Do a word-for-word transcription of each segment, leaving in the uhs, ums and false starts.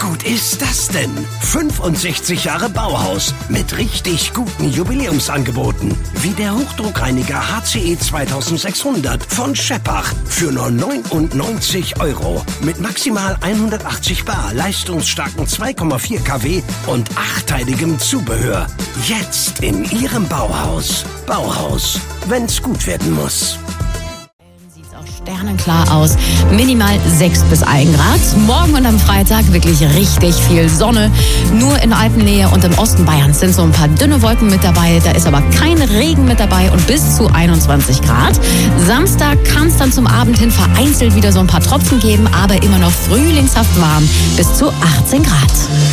gut ist das denn? fünfundsechzig Jahre Bauhaus mit richtig guten Jubiläumsangeboten. Wie der Hochdruckreiniger H C E zweitausendsechshundert von Scheppach für nur neunundneunzig Euro. Mit maximal hundertachtzig Bar, leistungsstarken zwei Komma vier Kilowatt und achtteiligem Zubehör. Jetzt in Ihrem Bauhaus. Bauhaus, wenn's gut werden muss. Sternenklar aus, minimal sechs bis ein Grad. Morgen und am Freitag wirklich richtig viel Sonne. Nur in Alpennähe und im Osten Bayerns sind so ein paar dünne Wolken mit dabei. Da ist aber kein Regen mit dabei und bis zu einundzwanzig Grad. Samstag kann es dann zum Abend hin vereinzelt wieder so ein paar Tropfen geben, aber immer noch frühlingshaft warm, bis zu achtzehn Grad.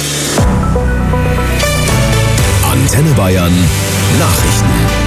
Antenne Bayern Nachrichten.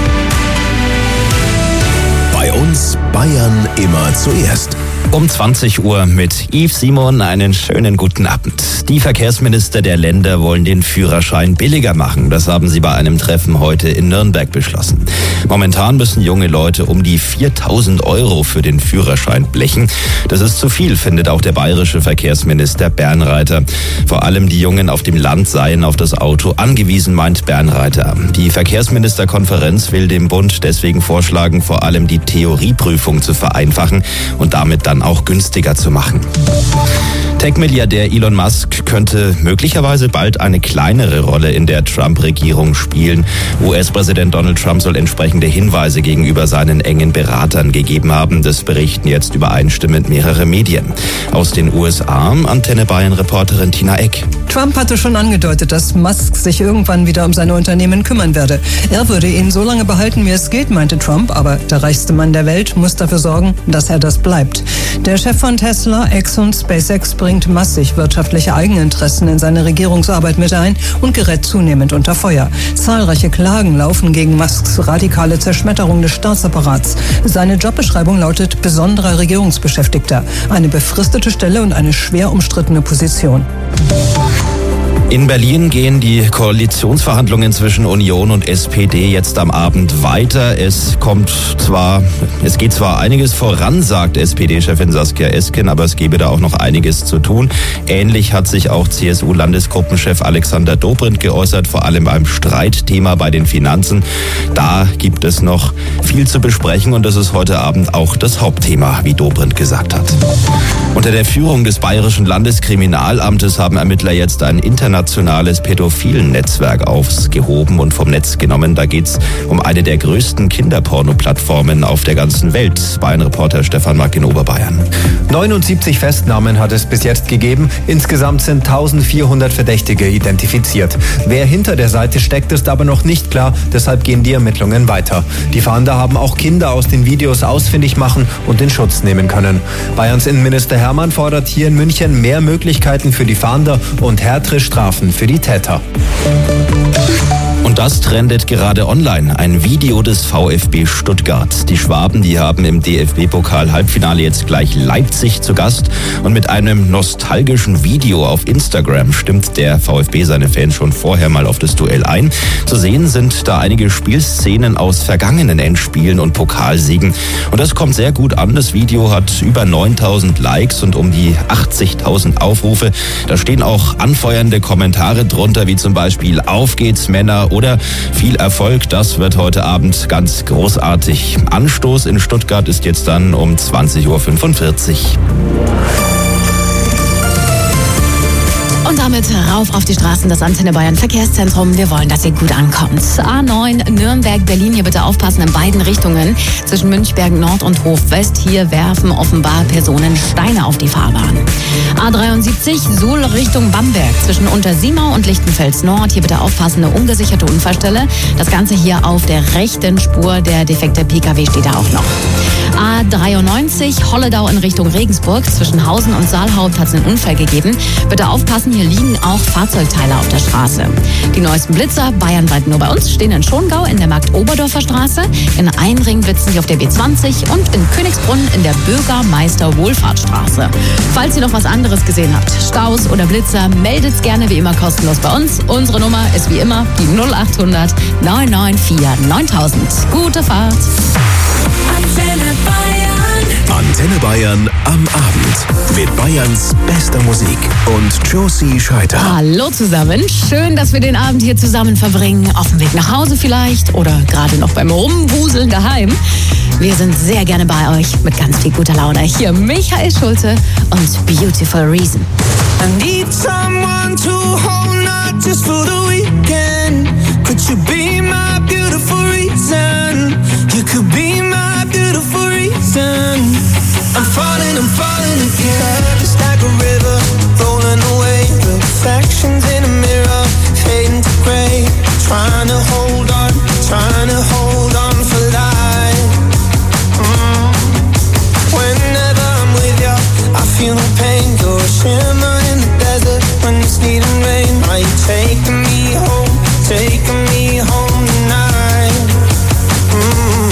Bei uns Bayern immer zuerst. Um zwanzig Uhr mit Yves Simon einen schönen guten Abend. Die Verkehrsminister der Länder wollen den Führerschein billiger machen. Das haben sie bei einem Treffen heute in Nürnberg beschlossen. Momentan müssen junge Leute um die viertausend Euro für den Führerschein blechen. Das ist zu viel, findet auch der bayerische Verkehrsminister Bernreiter. Vor allem die Jungen auf dem Land seien auf das Auto angewiesen, meint Bernreiter. Die Verkehrsministerkonferenz will dem Bund deswegen vorschlagen, vor allem die Theorieprüfung zu vereinfachen und damit dann auch günstiger zu machen. Tech-Milliardär Elon Musk könnte möglicherweise bald eine kleinere Rolle in der Trump-Regierung spielen. U S-Präsident Donald Trump soll entsprechende Hinweise gegenüber seinen engen Beratern gegeben haben. Das berichten jetzt übereinstimmend mehrere Medien. Aus den U S A, Antenne Bayern-Reporterin Tina Eck. Trump hatte schon angedeutet, dass Musk sich irgendwann wieder um seine Unternehmen kümmern werde. Er würde ihn so lange behalten, wie es geht, meinte Trump, aber der reichste Mann der Welt muss dafür sorgen, dass er das bleibt. Der Chef von Tesla, X und SpaceX bringt massig wirtschaftliche Eigeninteressen in seine Regierungsarbeit mit ein und gerät zunehmend unter Feuer. Zahlreiche Klagen laufen gegen Musks radikale Zerschmetterung des Staatsapparats. Seine Jobbeschreibung lautet besonderer Regierungsbeschäftigter, eine befristete Stelle und eine schwer umstrittene Position. In Berlin gehen die Koalitionsverhandlungen zwischen Union und S P D jetzt am Abend weiter. Es kommt zwar, es geht zwar einiges voran, sagt S P D-Chefin Saskia Esken, aber es gebe da auch noch einiges zu tun. Ähnlich hat sich auch C S U-Landesgruppenchef Alexander Dobrindt geäußert, vor allem beim Streitthema bei den Finanzen. Da gibt es noch viel zu besprechen und das ist heute Abend auch das Hauptthema, wie Dobrindt gesagt hat. Unter der Führung des Bayerischen Landeskriminalamtes haben Ermittler jetzt ein internationales pädophilen Netzwerk aufgehoben und vom Netz genommen. Da geht's um eine der größten Kinderporno-Plattformen auf der ganzen Welt. Bayern-Reporter Stefan Mack in Oberbayern. neunundsiebzig Festnahmen hat es bis jetzt gegeben. Insgesamt sind eintausendvierhundert Verdächtige identifiziert. Wer hinter der Seite steckt, ist aber noch nicht klar. Deshalb gehen die Ermittlungen weiter. Die Fahnder haben auch Kinder aus den Videos ausfindig machen und in Schutz nehmen können. Bayerns Innenminister Hermann fordert hier in München mehr Möglichkeiten für die Fahnder und härtere Strafen für die Täter. Und das trendet gerade online. Ein Video des VfB Stuttgart. Die Schwaben, die haben im D F B-Pokal-Halbfinale jetzt gleich Leipzig zu Gast. Und mit einem nostalgischen Video auf Instagram stimmt der VfB seine Fans schon vorher mal auf das Duell ein. Zu sehen sind da einige Spielszenen aus vergangenen Endspielen und Pokalsiegen. Und das kommt sehr gut an. Das Video hat über neuntausend Likes und um die achtzigtausend Aufrufe. Da stehen auch anfeuernde Kommentare drunter, wie zum Beispiel "Auf geht's, Männer" oder "Viel Erfolg, das wird heute Abend ganz großartig". Anstoß in Stuttgart ist jetzt dann um zwanzig Uhr fünfundvierzig. Und damit rauf auf die Straßen des Antenne Bayern Verkehrszentrum. Wir wollen, dass ihr gut ankommt. A neun Nürnberg, Berlin, hier bitte aufpassen in beiden Richtungen. Zwischen Münchberg Nord und Hof West. Hier werfen offenbar Personen Steine auf die Fahrbahn. A dreiundsiebzig Suhl Richtung Bamberg. Zwischen Untersimau und Lichtenfels Nord. Hier bitte aufpassen, eine ungesicherte Unfallstelle. Das Ganze hier auf der rechten Spur. Der defekte P K W steht da auch noch. A dreiundneunzig Holledau in Richtung Regensburg. Zwischen Hausen und Saalhaupt hat es einen Unfall gegeben. Bitte aufpassen, hier liegen auch Fahrzeugteile auf der Straße. Die neuesten Blitzer, bayernweit nur bei uns, stehen in Schongau in der Markt-Oberdorfer Straße, in Einring blitzen sie auf der B zwanzig und in Königsbrunn in der Bürgermeister-Wohlfahrtsstraße. Falls ihr noch was anderes gesehen habt, Staus oder Blitzer, meldet's gerne wie immer kostenlos bei uns. Unsere Nummer ist wie immer die null acht hundert neun neun vier neuntausend. Gute Fahrt! Antenne Bayern. Antenne Bayern am Abend mit Bayerns bester Musik und Josie Scheiter. Hallo zusammen, schön, dass wir den Abend hier zusammen verbringen. Auf dem Weg nach Hause vielleicht oder gerade noch beim Rumwuseln daheim. Wir sind sehr gerne bei euch mit ganz viel guter Laune. Hier Michael Schulte und Beautiful Reason. I need someone to hold, not just for the weekend. Could you be my beautiful reason? You could be my beautiful reason. I'm falling, I'm falling again. It's like a river rolling away. Reflections in a mirror, fading to gray. Trying to hold on, trying to hold on for life. Mm. Whenever I'm with you, I feel no pain. You're a shimmer in the desert when it's needing rain. Are you taking me home, taking me home tonight? Mm.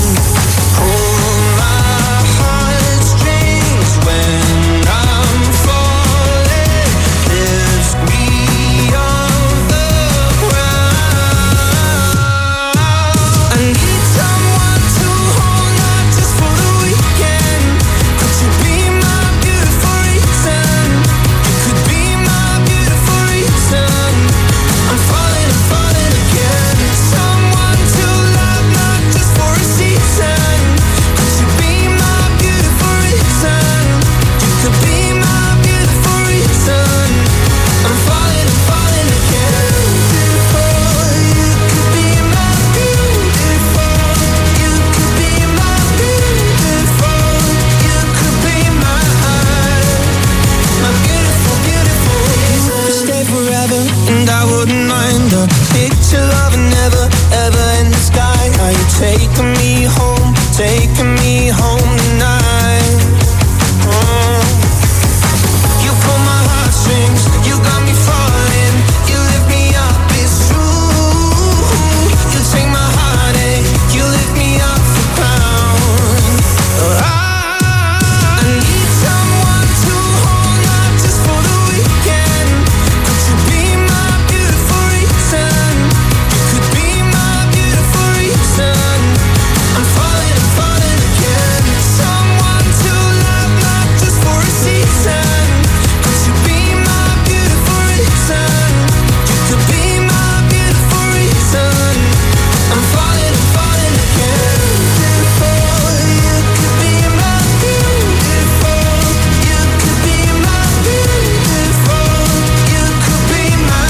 Taking me home, taking me home tonight. Oh. You pull my heartstrings, you got me falling. You lift me up, it's true. You take my heartache, you lift me up for crown. I, I need someone to hold, not just for the weekend. Could you be my beautiful reason? You could be my beautiful reason. I'm falling, I'm falling again. Someone to love, not just for a season. Could you be my beautiful reason? You could be my beautiful reason. I'm falling, I'm falling again. Beautiful, you could be my beautiful. You could be my beautiful. You could be my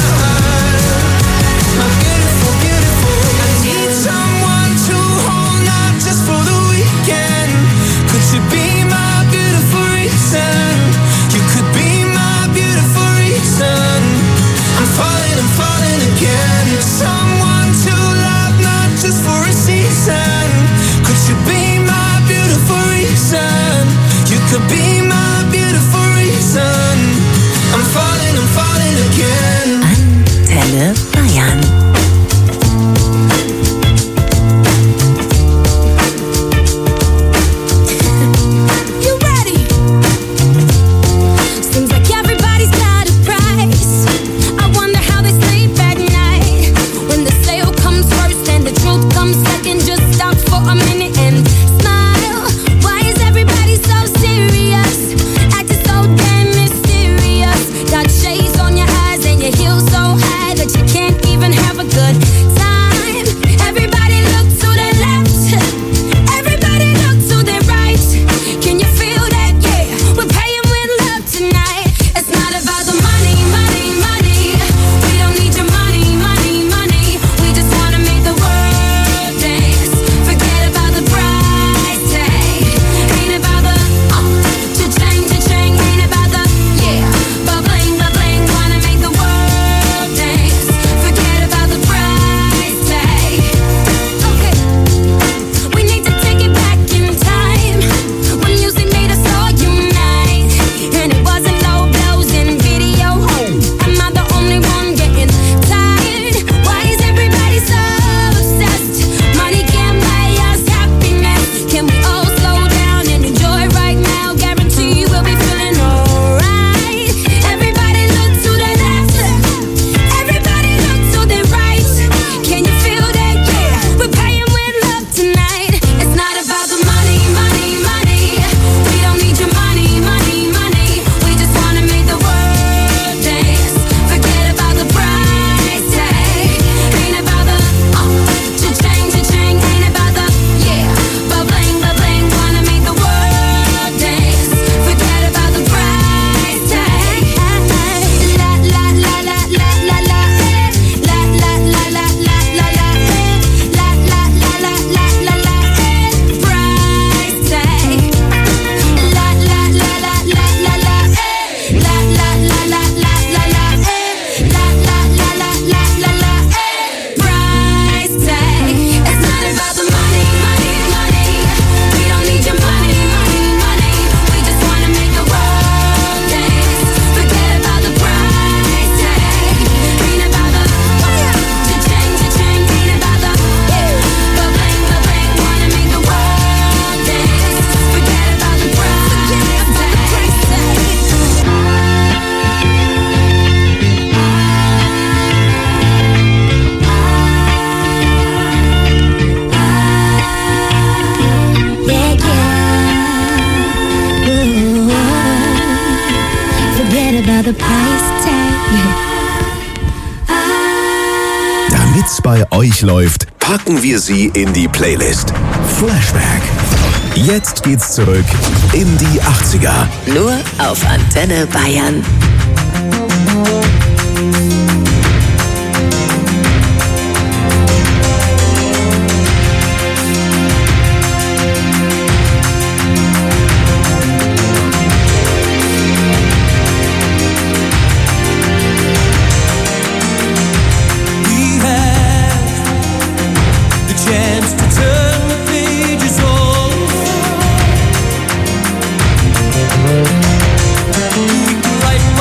my beautiful, beautiful. I need someone to hold, not just for the weekend. Could you be my beautiful reason? You could be my beautiful reason. I'm falling, I'm falling again. Someone to love, not just for a season. Could you be my beautiful reason? You could be my beautiful reason. I'm falling, I'm falling again. Antenne Bayern. You ready? Seems like everybody's got a price. I wonder how they sleep at night. When the sale comes first and the truth comes second, just stop for a minute and smile. Why is everybody so serious? Acting so damn mysterious. Got shades on your eyes and your another price tag. Damit's bei euch läuft, packen wir sie in die Playlist. Flashback. Jetzt geht's zurück in die achtziger. Nur auf Antenne Bayern. Right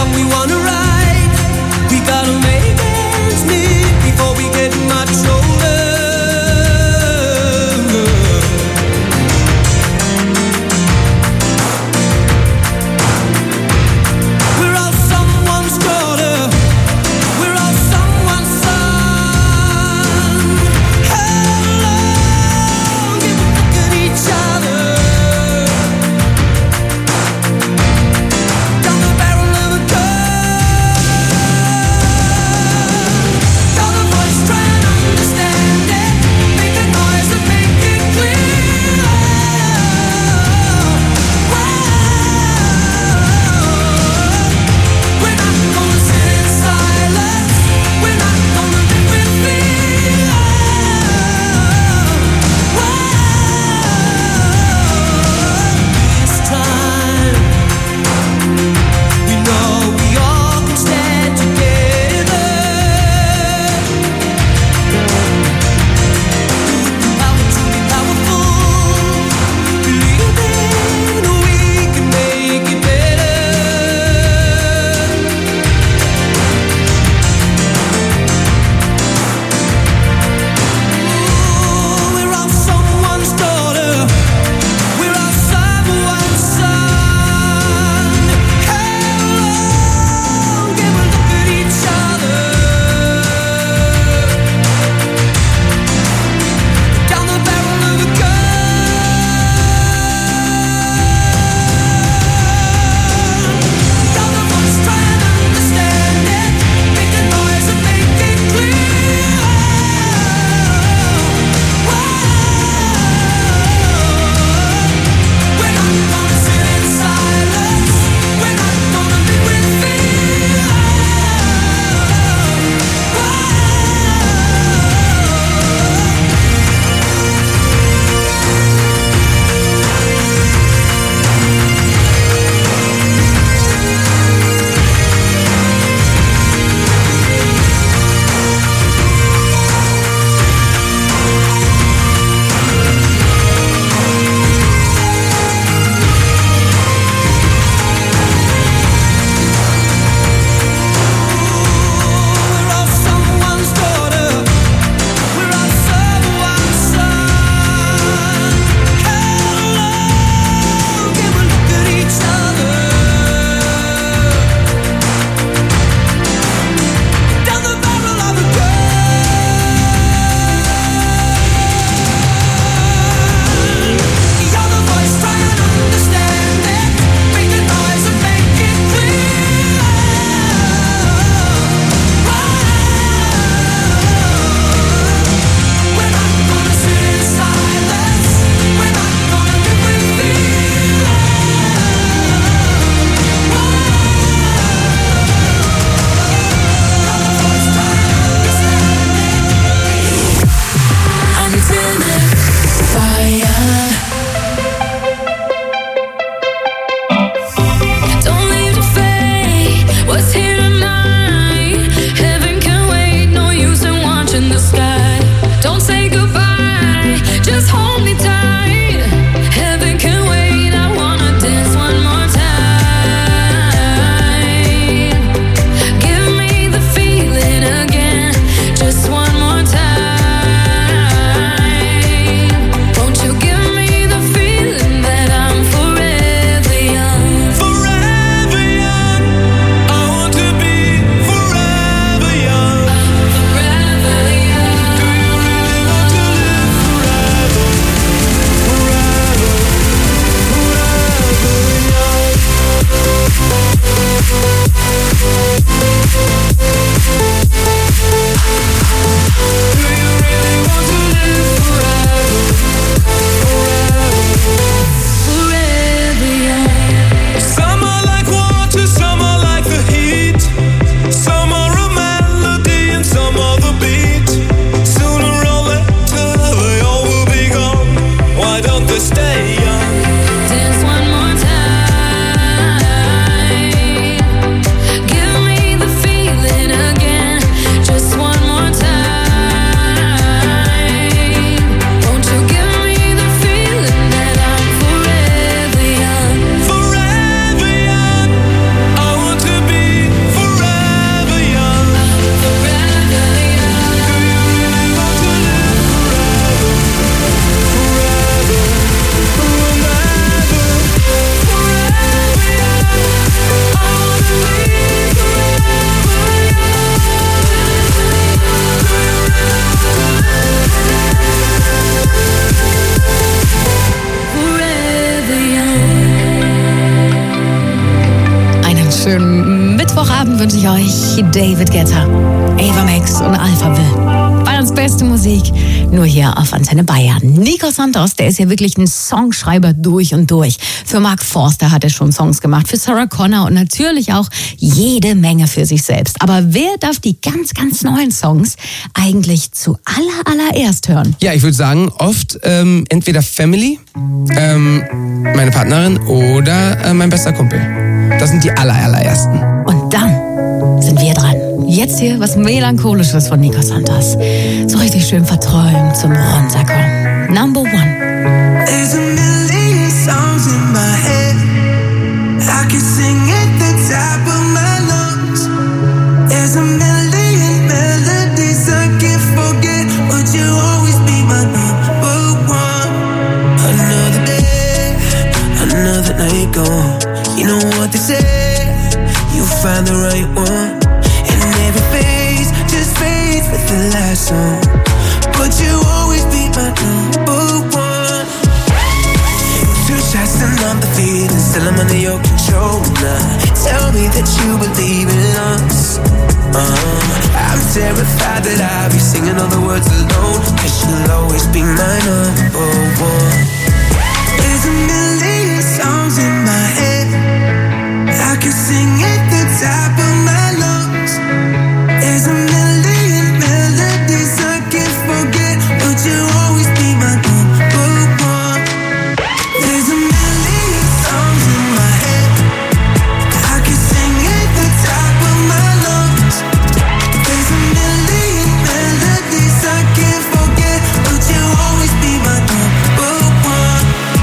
wünsche ich euch David Guetta, Ava Max und Alpha Will. Bayerns beste Musik, nur hier auf Antenne Bayern. Nico Santos, der ist ja wirklich ein Songschreiber durch und durch. Für Mark Forster hat er schon Songs gemacht, für Sarah Connor und natürlich auch jede Menge für sich selbst. Aber wer darf die ganz, ganz neuen Songs eigentlich zu aller, allererst hören? Ja, ich würde sagen, oft ähm, entweder Family, ähm, meine Partnerin oder äh, mein bester Kumpel. Das sind die aller, allerersten. Und dann sind wir dran. Jetzt hier was Melancholisches von Nico Santos. So richtig schön verträumt zum Runterkommen. Number One. There's a million songs in my head. I can sing at the top of my lungs. There's a million melodies I can't forget, but you always be my number one. Another day, another night gone. You know what they say, you find the right one. And every phase just fades with the last song, but you always be my number one. Two shots and I'm defeated, still I'm under your control now. Tell me that you believe in us. uh, I'm terrified that I'll be singing all the words alone, cause you'll always be my number one. There's a million songs in my head. I can sing at the top of my lungs. There's a million melodies I can't forget, but you always be my number one. There's a million songs in my head. I can sing at the top of my lungs. There's a million melodies I can't forget, but you always be my number one.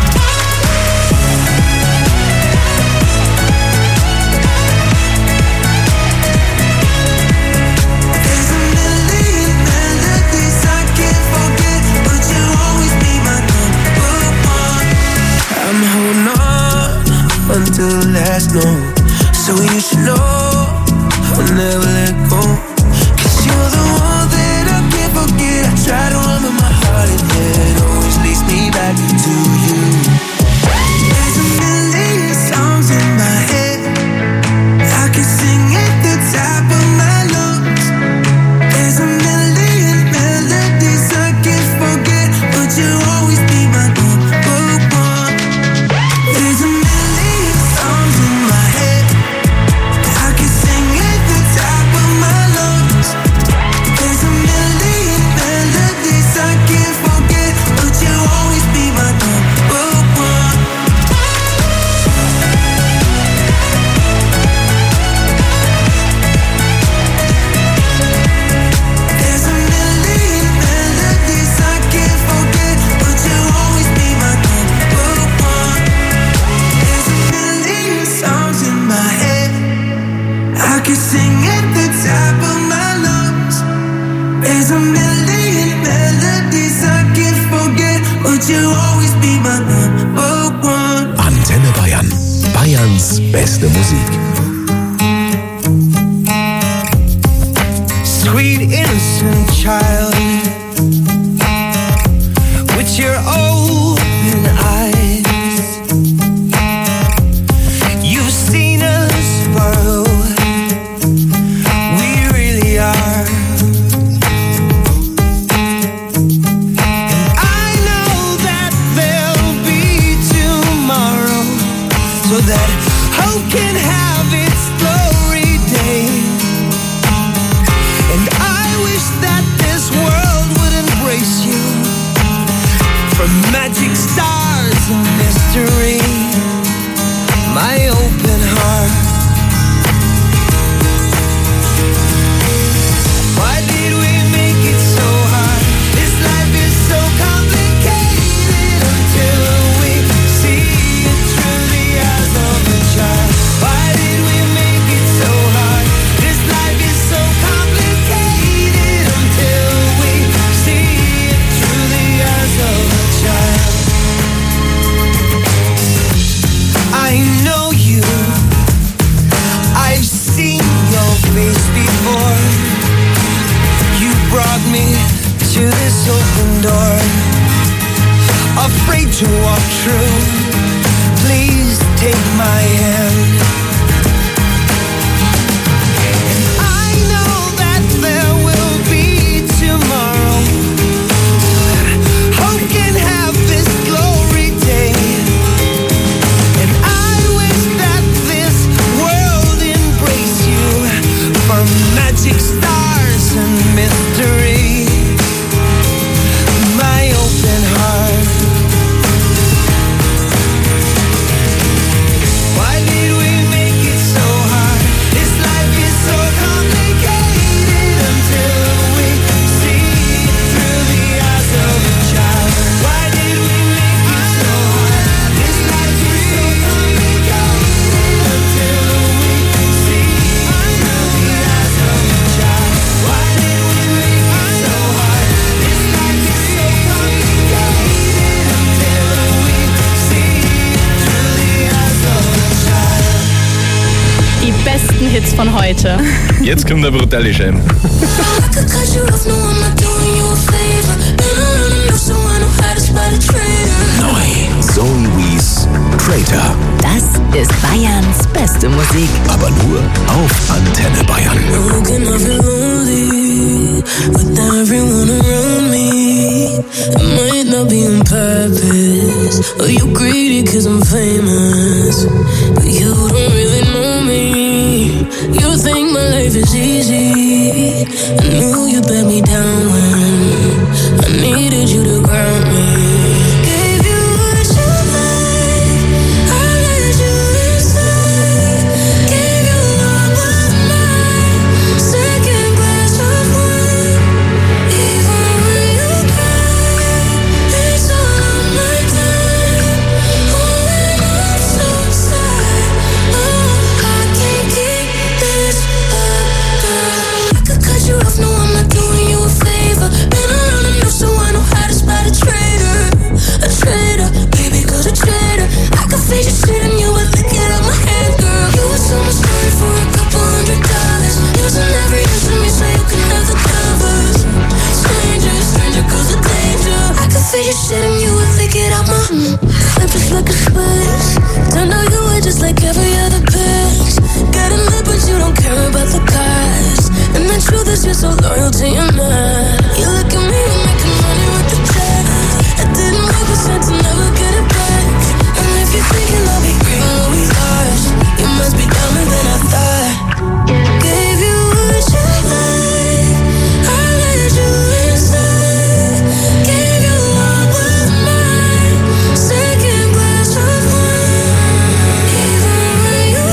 Until the last note, so you should know I'll never let go. Cause you're the one that I can't forget. I try to run with my heart and it always leads me back to you. There's a million songs in my head. I can sing at the top of my lungs. There's a million melodies I can't forget, but you always be my number one. There's a million songs in my head. I can sing at the top of my lungs. There's a million melodies I can't forget, but you always be my number one. There's a million melodies I can't forget, but you always be my number one. There's a million songs in my head. I can sing at the top of my lungs. There's a million melodies I can't forget, but you always be my number one. Antenne Bayern. Bayerns beste Musik. Sweet innocent child, with your open eyes, you've seen us grow. We really are. And I know that there'll be tomorrow, so that hope can have its glory day. And I wish that this world would embrace you, from magic stars and mystery, my open heart. Why did we make it so hard? This life is so complicated until we see it through the eyes of a child. Why did we make it so hard? This life is so complicated until we see it through the eyes of a child. I know you. I've seen your face before. You brought me to this open door, afraid to walk through. Please take my hand. von heute. Jetzt kommt der brutale Schein. Neu. Zoe Wees, Traitor. Das ist Bayerns beste Musik. Aber nur auf Antenne Bayern. With everyone around me, it might not be on purpose. Or you greedy cause I'm famous, but you don't really know me. You think my life is easy. I knew you'd let me down when I needed you to ground me. Gave you what you like, I let you inside. Gave you all but mine, second glass of wine. Even when you cry, it's all on my time. Holding on so tight, oh, I can't keep this up, girl. I could cut you off, no, I'm not doing you a favor. Been around enough so I know how to spot a traitor. A traitor, baby girl's a traitor. I could fade your shit and you would lick it out my hand, girl. You would tell my story for a couple hundred dollars. Using every inch of me so you can have the covers. Stranger, stranger girl's a danger. I could fade your shit and you would lick it out my mm. Flip just like a switch. Turned out you were just like every other bitch. Getting lit but you don't care about the cost. And the truth is you're so loyal to your man. You look at me, you're making money with the check. It didn't make a sense to never get it back. And if you're thinking I'll be great when we lost, you must be dumber than I thought. Gave you what you like, I let you inside. Gave you all but mine, second glass of wine. Even when you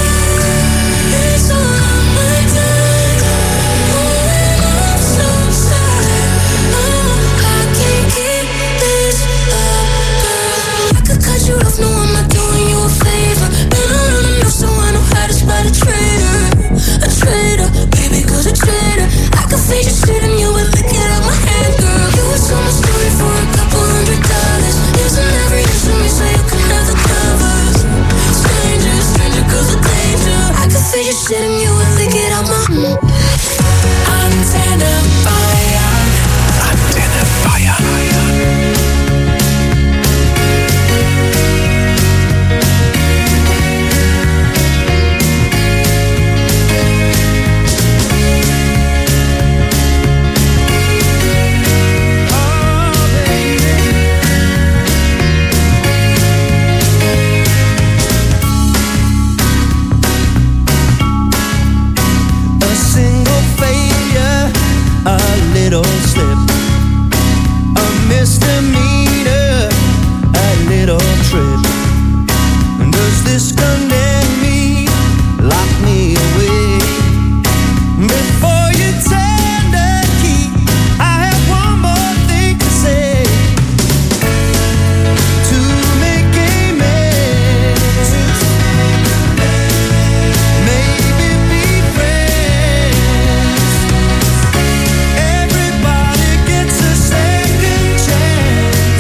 cry, it's all on my time. Holding on so tight, oh, I can't keep this up, girl. I could cut you off, no, I'm not doing you a favor. Been around enough so I know how to spot a traitor. A traitor, baby girl's a traitor. I could fade your shit and you would lick it out my hand, girl. You would tell my story for a couple hundred dollars. Using every inch of me so you can have the covers. Stranger, stranger girl's a danger. I could fade your shit and you would lick it out my mm. Antenne Bayern. Antenne Bayern. A single failure, a little slip, a misdemeanor, a little trip. Does this condemn me, lock me away? Before you turn the key, I have one more thing to say. To make amends, maybe be friends. Everybody gets a second chance.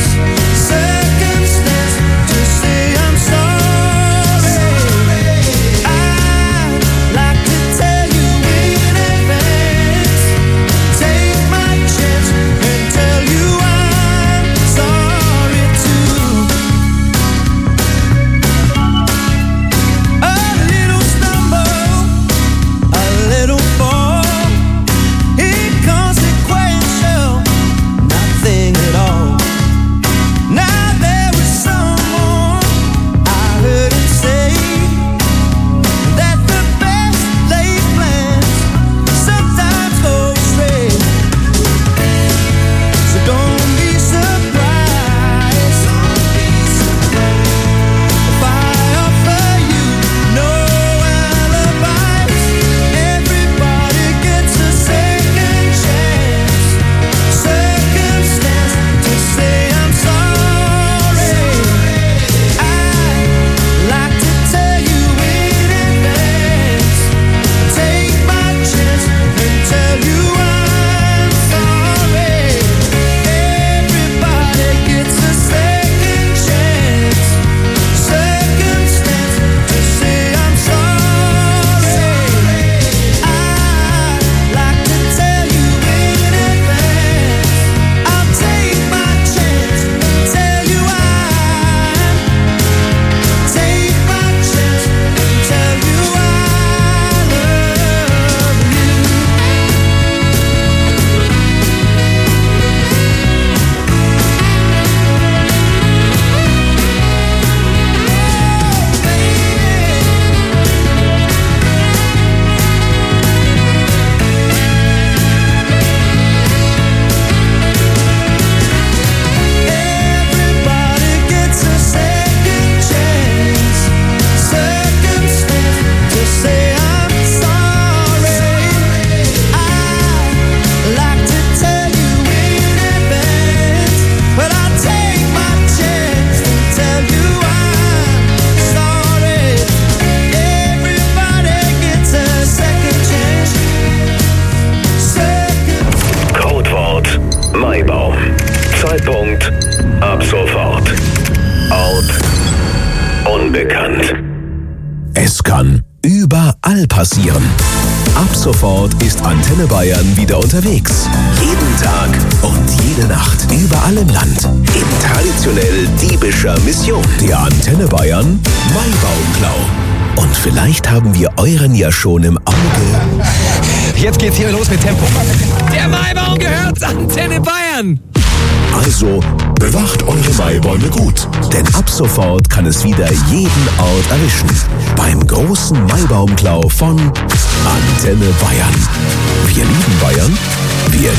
überall passieren. Ab sofort ist Antenne Bayern wieder unterwegs. Jeden Tag und jede Nacht. Überall im Land. In traditionell diebischer Mission. Der Antenne Bayern Maibaumklau. Und vielleicht haben wir euren ja schon im Auge. Jetzt geht's hier los mit Tempo. Der Maibaum gehört Antenne Bayern. Also bewacht eure Maibäume gut, denn ab sofort kann es wieder jeden Ort erwischen. Beim großen Maibaumklau von Antenne Bayern. Wir lieben Bayern, wir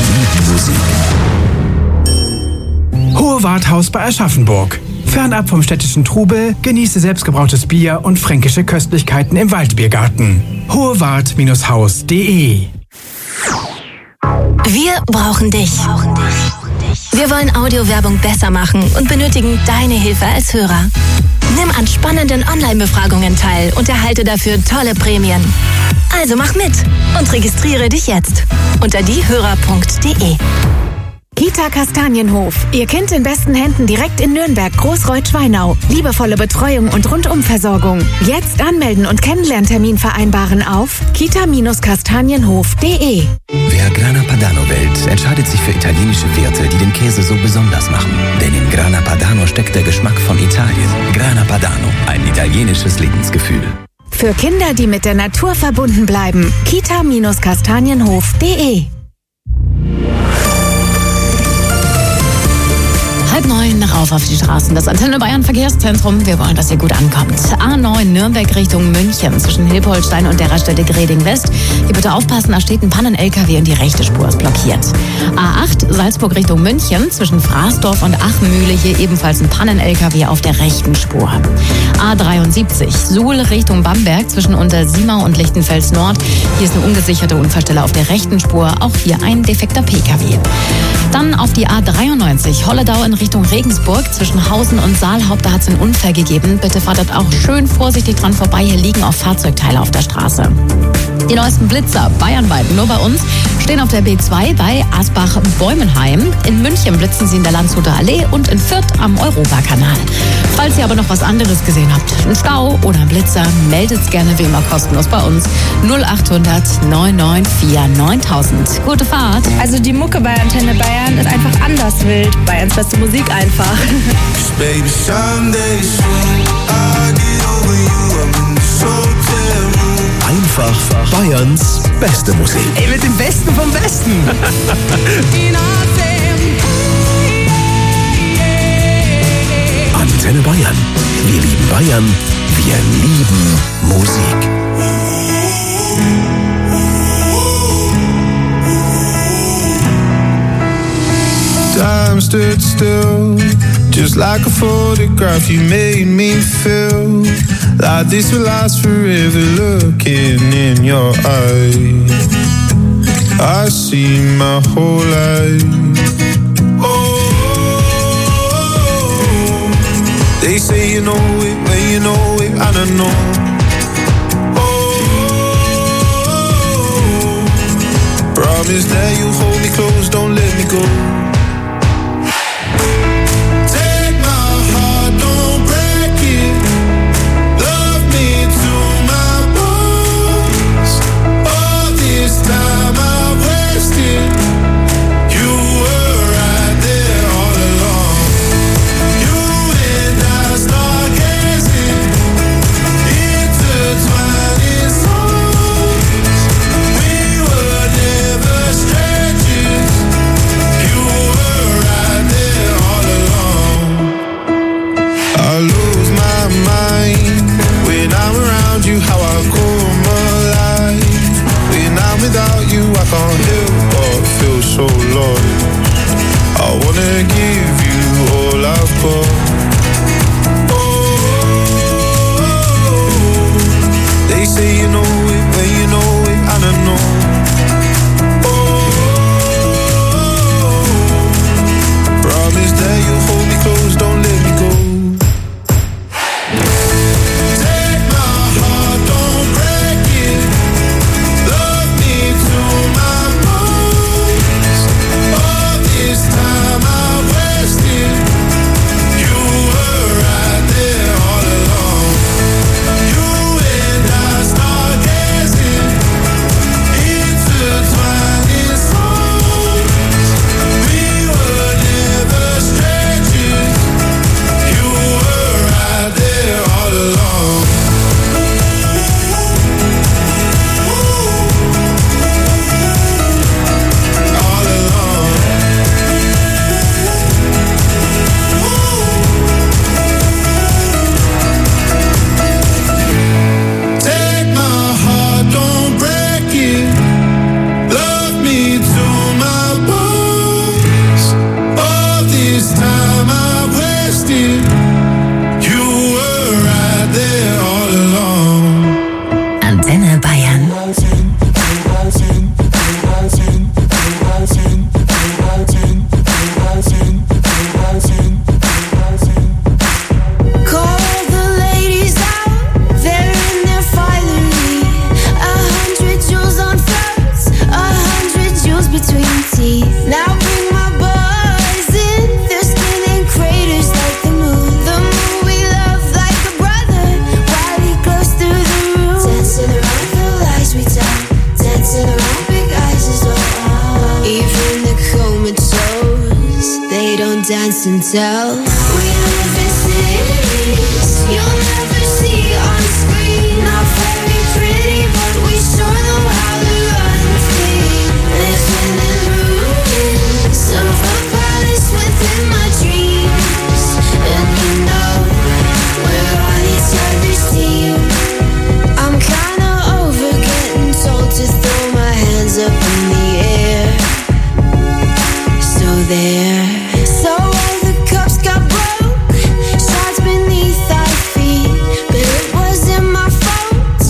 lieben Musik. Hohe Warthaus bei Aschaffenburg. Fernab vom städtischen Trubel genieße selbstgebrautes Bier und fränkische Köstlichkeiten im Waldbiergarten. hohewart Haus punkt de. Wir brauchen dich. Wir wollen Audiowerbung besser machen und benötigen deine Hilfe als Hörer. Nimm an spannenden Online-Befragungen teil und erhalte dafür tolle Prämien. Also mach mit und registriere dich jetzt unter diehörer punkt de. Kita Kastanienhof. Ihr Kind in besten Händen direkt in Nürnberg, Großreuth-Schweinau. Liebevolle Betreuung und Rundumversorgung. Jetzt anmelden und Kennenlerntermin vereinbaren auf kita Kastanienhof punkt de. Wer Grana Padano wählt, entscheidet sich für italienische Werte, die den Käse so besonders machen. Denn in Grana Padano steckt der Geschmack von Italien. Grana Padano, ein italienisches Lebensgefühl. Für Kinder, die mit der Natur verbunden bleiben. kita Kastanienhof punkt de. Halb neun, rauf auf die Straßen. Das Antenne Bayern Verkehrszentrum. Wir wollen, dass ihr gut ankommt. A neun Nürnberg Richtung München zwischen Hilpoltstein und der Raststätte Greding West. Hier bitte aufpassen, da steht ein Pannen-L K W und die rechte Spur ist blockiert. A acht Salzburg Richtung München zwischen Fraßdorf und Achmühle. Hier ebenfalls ein Pannen-L K W auf der rechten Spur. A dreiundsiebzig Suhl Richtung Bamberg zwischen Untersimau und Lichtenfels Nord. Hier ist eine ungesicherte Unfallstelle auf der rechten Spur. Auch hier ein defekter P K W. Dann auf die A dreiundneunzig Holledau in Richtung Regensburg zwischen Hausen und Saalhaupt, da hat es einen Unfall gegeben. Bitte fahrt dort auch schön vorsichtig dran vorbei. Hier liegen auch Fahrzeugteile auf der Straße. Die neuesten Blitzer bayernweit nur bei uns stehen auf der B zwei bei Asbach-Bäumenheim. In München blitzen sie in der Landshuter Allee und in Fürth am Europakanal. Falls ihr aber noch was anderes gesehen habt, einen Stau oder einen Blitzer, meldet gerne wie immer kostenlos bei uns. null achthundert neun neun vier neuntausend. Gute Fahrt. Also die Mucke bei Antenne Bayern ist einfach anders wild. Bayerns beste Musik einfach. Baby, someday soon I get over you. I'm in this hotel room. Einfach Bayerns beste Musik. Ey, mit dem Besten vom Besten. Antenne Bayern. Wir lieben Bayern. Wir lieben Musik. Time stood still, just like a photograph. You made me feel like this will last forever. Looking in your eyes, I see my whole life. Oh, they say you know it when you know it, I don't know. Oh, promise that you hold me close, don't let me go. Take my heart, don't break it. Love me to my bones. kiss and tell. We live in cities you'll never see on screen. Not very pretty, but we sure know how to run free. Living in ruins of a palace within my dreams. And you know we're on each other's team. I'm kinda over getting told to throw my hands up in the air. So there. So all the cups got broke, shards beneath our feet, but it wasn't my fault.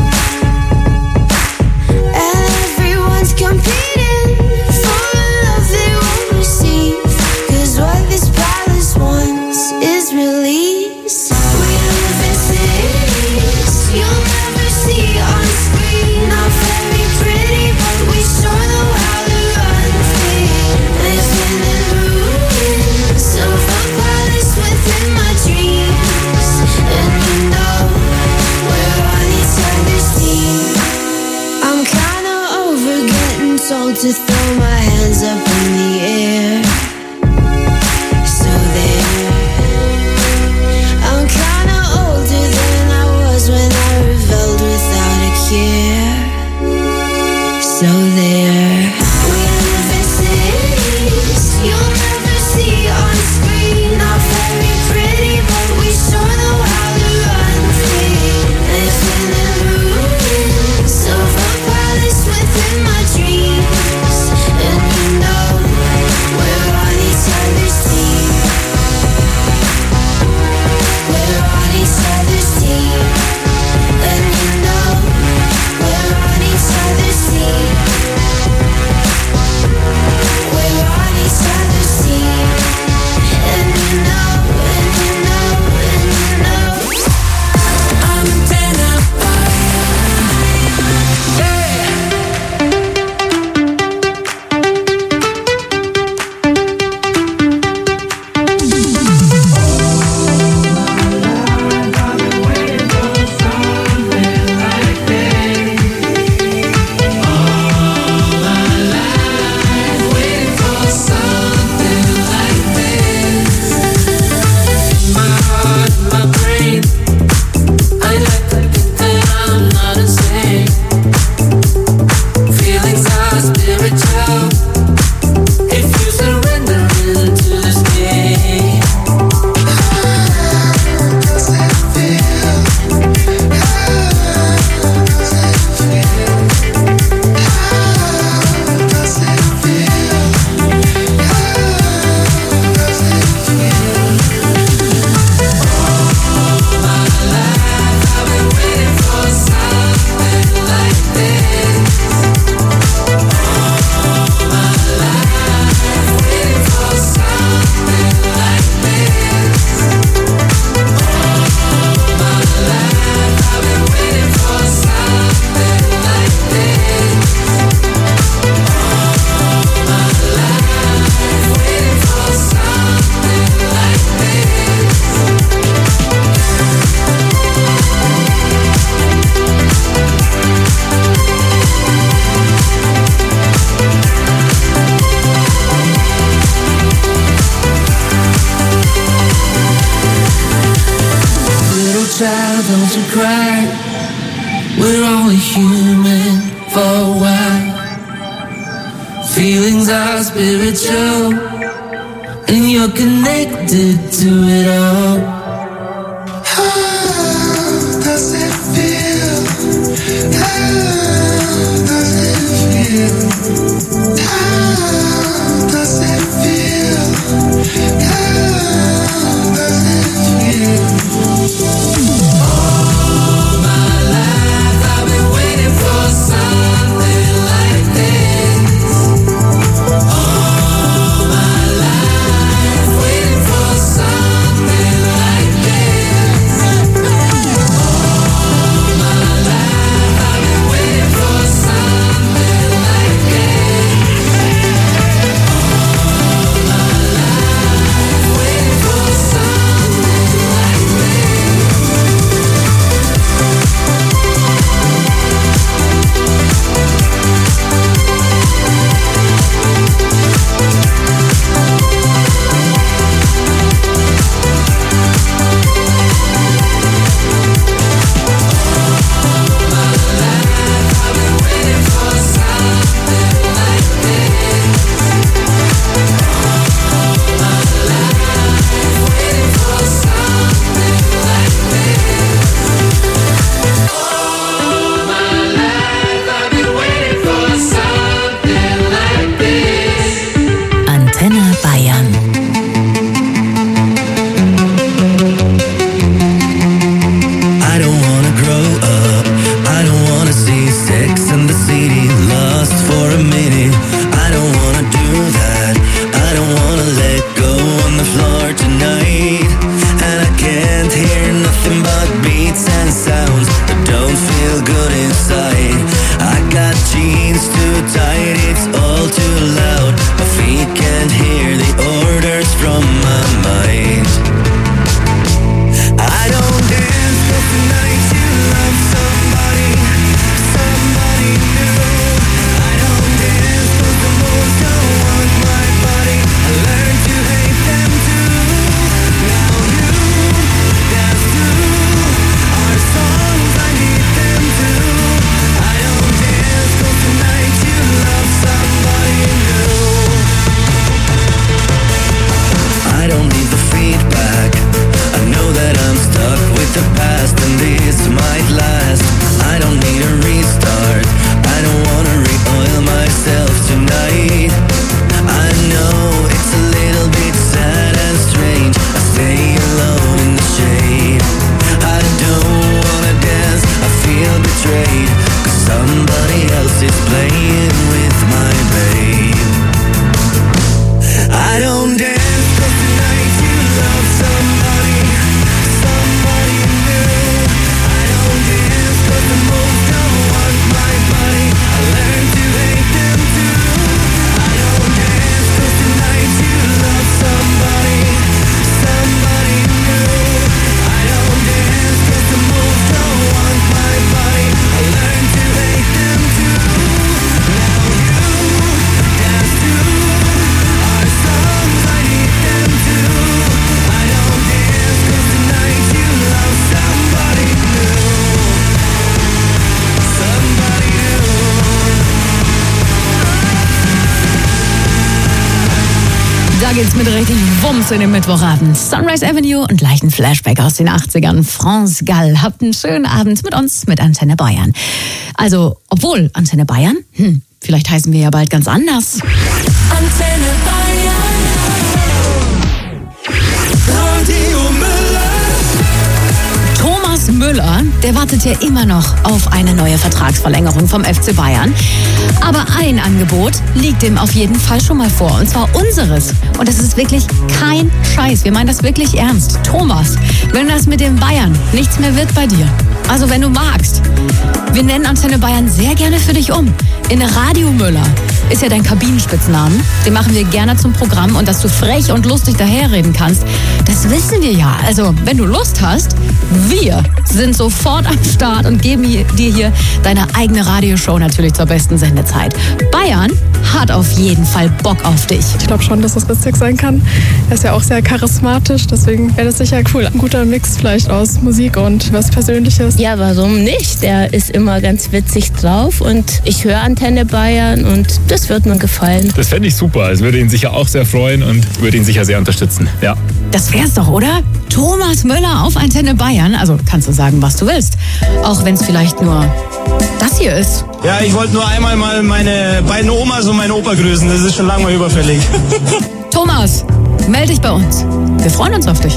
And everyone's competing for a love they won't receive, 'cause what this palace wants is release. We live in cities you'll never see on screen. Not very pretty, but we sure know how to run free. Living in ruins of a palace within my dreams. And you know we're on each other's team. I'm kinda over getting told to throw my hands up in the air. So there. I'm kinda older than I was when I rebelled without a care. So there. We live in cities you'll never see on screen. Not very pretty, but we sure know how to run free. Living in ruins of a palace within my dreams. And you know we're on each other's team. We're on each other's team. And you know we're on each other's team. We're on each other's team. And you know, and you know, and you know. I'm Antenna child, don't you cry. We're only human for a while. Feelings are spiritual, and you're connected to it all. How does it feel? How does it feel? How does it feel? How does it feel? All my life I've been waiting for something like this. All my life waiting for something like this. All my life I've been waiting for something like this. Da geht's mit richtig Wumms in den Mittwochabend. Sunrise Avenue und leichten Flashback aus den achtzigern. France Gall. Habt einen schönen Abend mit uns, mit Antenne Bayern. Also, obwohl Antenne Bayern, hm, vielleicht heißen wir ja bald ganz anders. Antenne Bayern. Radio Müller. Thomas Müller, der wartet ja immer noch auf eine neue Vertragsverlängerung vom F C Bayern. Aber ein Angebot liegt ihm auf jeden Fall schon mal vor, und zwar unseres. Und das ist wirklich kein Scheiß. Wir meinen das wirklich ernst. Thomas, wenn das mit dem Bayern nichts mehr wird bei dir, also wenn du magst, wir nennen Antenne Bayern sehr gerne für dich um. In Radio Müller ist ja dein Kabinenspitznamen. Den machen wir gerne zum Programm, und dass du frech und lustig daherreden kannst, das wissen wir ja. Also, wenn du Lust hast, wir sind sofort am Start und geben dir hier deine eigene Radioshow natürlich zur besten Sendezeit. Bayern hat auf jeden Fall Bock auf dich. Ich glaube schon, dass das witzig sein kann. Er ist ja auch sehr charismatisch, deswegen wäre das sicher cool. Ein guter Mix vielleicht aus Musik und was Persönliches. Ja, warum nicht? Er ist immer ganz witzig drauf und ich höre Antenne Bayern und das wird mir gefallen. Das fände ich super. Es würde ihn sicher auch sehr freuen und würde ihn sicher sehr unterstützen. Ja. Das wär's doch, oder? Thomas Müller auf Antenne Bayern. Also kannst du sagen, was du willst. Auch wenn es vielleicht nur das hier ist. Ja, ich wollte nur einmal mal meine beiden Omas und meinen Opa grüßen. Das ist schon lange mal überfällig. Thomas, melde dich bei uns. Wir freuen uns auf dich.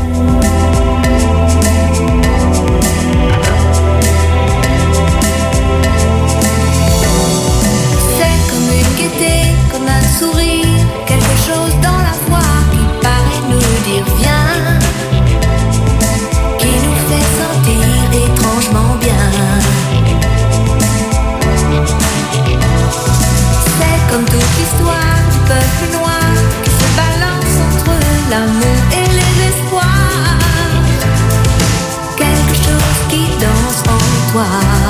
L'amour et les espoirs, quelque chose qui danse en toi.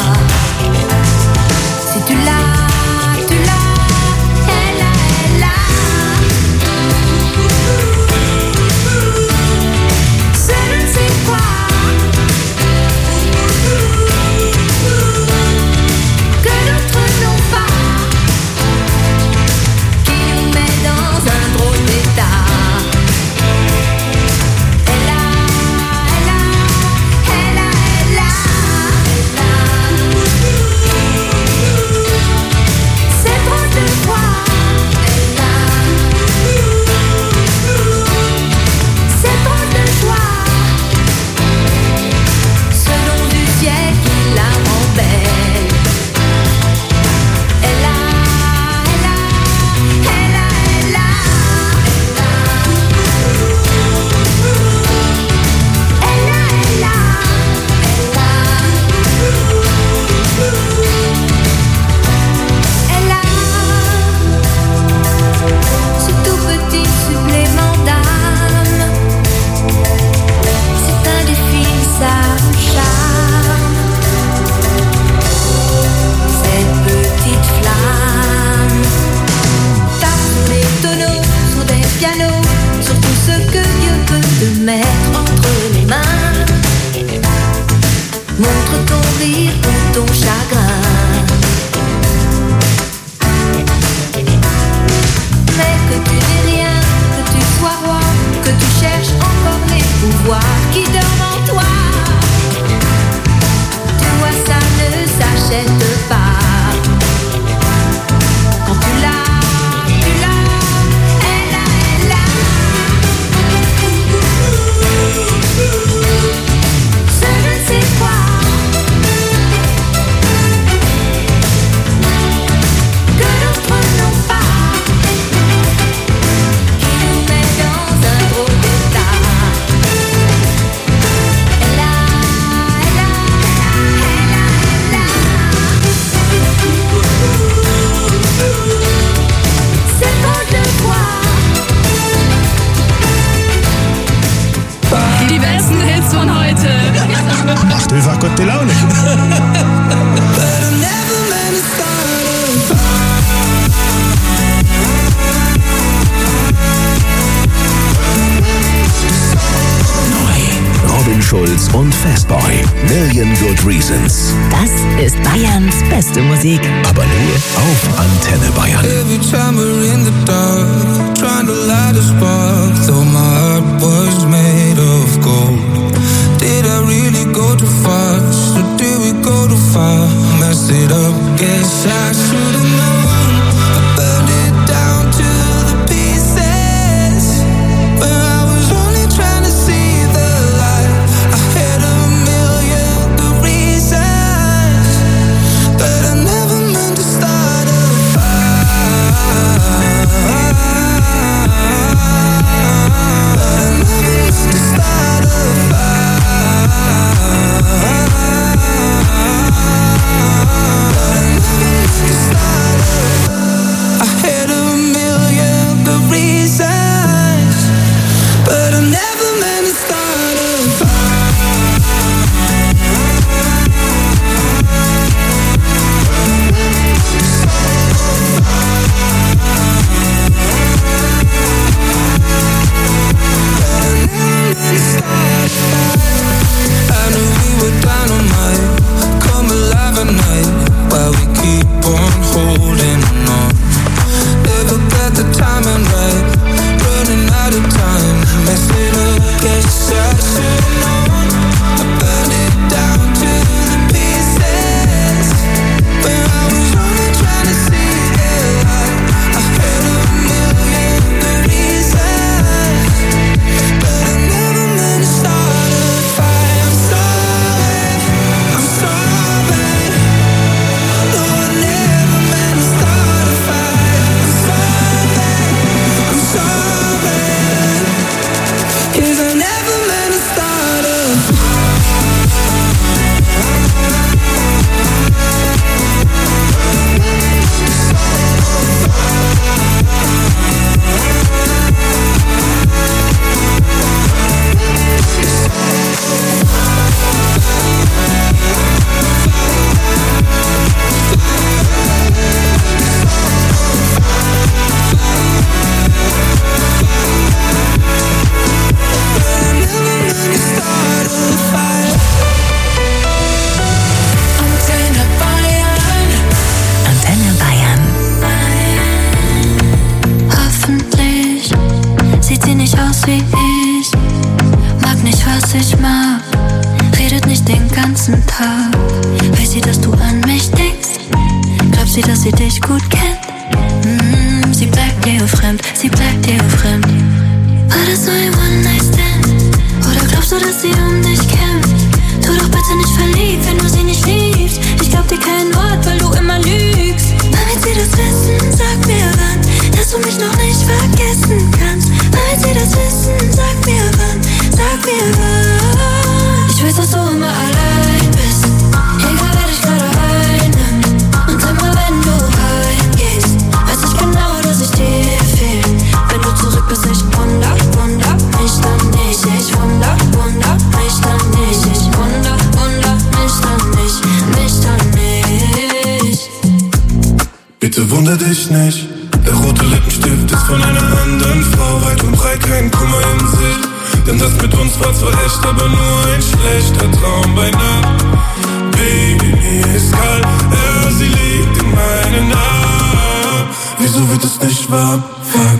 Si tu l'as, tu l'as, elle a, elle a. Je ne sais quoi que d'autres n'ont pas, qui nous met dans un drôle d'état. Montre ton rire ou ton chagrin. Mais que tu n'es rien, que tu sois roi, que tu cherches encore les pouvoirs qui dorment en toi. Tu vois, ça ne s'achète pas. Quand tu l'as, tu l'as, elle a, elle a. Je ne sais quoi. Die besten Hits von heute. Macht einfach gute Laune. Robin Schulz und Fastboy. Million Good Reasons. Das ist Bayerns beste Musik. Aber nur auf Antenne Bayern. Every time we're in the dark. trying to light a spark, though my heart was made of gold. Did I really go too fast, or did we go too far? Messed it up, guess I should've known. I burned it down to the pieces, but I was only trying to see the light. I had a million good reasons, but I never meant to start a fire. But I never meant to start a I had a million good reasons, but I never meant to start a I knew we were dynamite, come alive at night, while we keep on holding on. Never got the timing right, running out of time. Mess it up, guess I should've known. I burned it down to the pieces, but I was only trying to see the light. I had a million good reasons, but I never meant to start a fight. I'm sorry, I'm sorry. No, I never meant to start a fight. I'm sorry, I'm sorry, 'cause I never meant to start a Antenne Bayern. Hoffentlich sieht sie nicht aus wie ich, mag nicht, was ich mag, redet nicht den ganzen Tag. Weiß sie, dass du an mich denkst? Glaubt sie, dass sie dich gut kennt? Mm, sie bleibt dir fremd, sie bleibt dir fremd. War das so ein One-Night-Stand? Oder glaubst du, dass sie um dich kämpft? Tu doch bitte nicht verliebt, wenn du sie nicht liebst. Ich glaub dir kein Wort, weil du immer lügst. Damit sie das wissen, sag mir wann, dass du mich noch nicht vergessen kannst. Damit sie das wissen, sag mir wann, sag mir wann. Ich weiß, dass du immer allein bist, egal wer dich gerade einnimmt. Und immer wenn du heimgehst, weiß ich genau, dass ich dir fehl. Wenn du zurück bist, ich wunder, wunder mich dann nicht. Ich wunder, wunder mich dann nicht. Ich wunder, wunder mich dann nicht, mich dann nicht. Bitte wunder dich nicht, der rote Lippenstift ist von einer anderen Frau, weit und breit kein Kummer in sich. Denn das mit uns war zwar echt, aber nur ein schlechter Traum bei Nacht. Baby, mir ist kalt, ja, sie liegt in meinen Armen. Wieso wird es nicht warm? Fuck.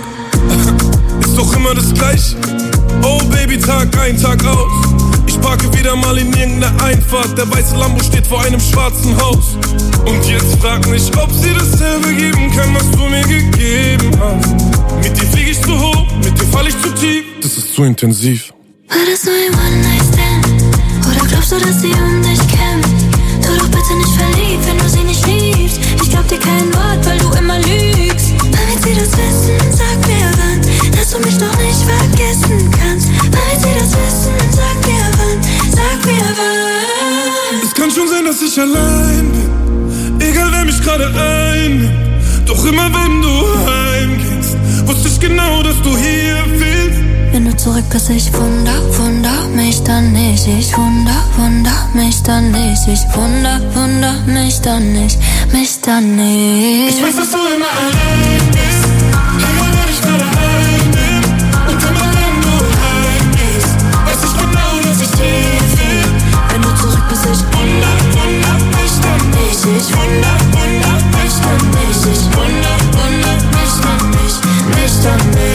Ist doch immer das Gleiche. Oh Baby, Tag ein, Tag aus. Ich parke wieder mal in irgendeiner Einfahrt. Der weiße Lambo steht vor einem schwarzen Haus. Und jetzt frag mich, ob sie dasselbe geben kann, was du mir gegeben hast. Mit dir flieg ich zu hoch, mit dir fall ich zu tief. Das ist zu intensiv. War das so ein One-Night-Stand? Oder glaubst du, dass sie um dich kämpft? Tu doch bitte nicht verliebt, wenn du sie nicht liebst. Ich glaub dir kein Wort, weil du immer lügst. Damit sie das wissen, sag mir wann, dass du mich noch nicht vergessen kannst. Damit sie das wissen, sag mir wann, sag mir wann. Es kann schon sein, dass ich allein bin, egal wer mich gerade einnimmt. Doch immer wenn du heimgehst, wusste ich genau, dass du hier willst. Wenn du zurück bist, ich wunder, wunder mich dann nicht. Ich wunder, wunder mich dann nicht. Ich wunder, wunder mich dann nicht, mich dann nicht. Ich weiß, dass du immer allein bist, egal wer dich gerade einnimmt. Und immer wenn du heimgehst, weiß ich genau, dass ich dir will. Wenn du zurück bist, ich wunder, wunder mich dann nicht. Ich wunder, wunder mich dann nicht. Ich wunder, wunder mich dann nicht, mich dann nicht.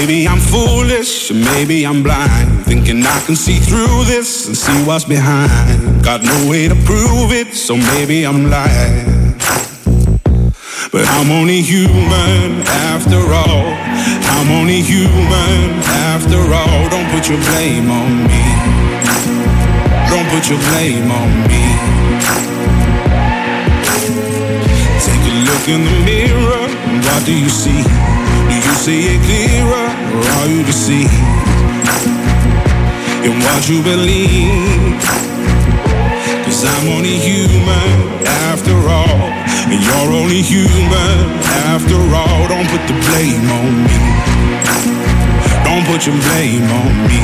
maybe I'm foolish, or maybe I'm blind, thinking I can see through this and see what's behind. Got no way to prove it, so maybe I'm lying. But I'm only human after all. I'm only human after all. Don't put your blame on me. Don't put your blame on me. Take a look in the mirror, what do you see? Do you see it clearer, or are you deceived in what you believe? Cause I'm only human after all, and you're only human after all. Don't put the blame on me. Don't put your blame on me.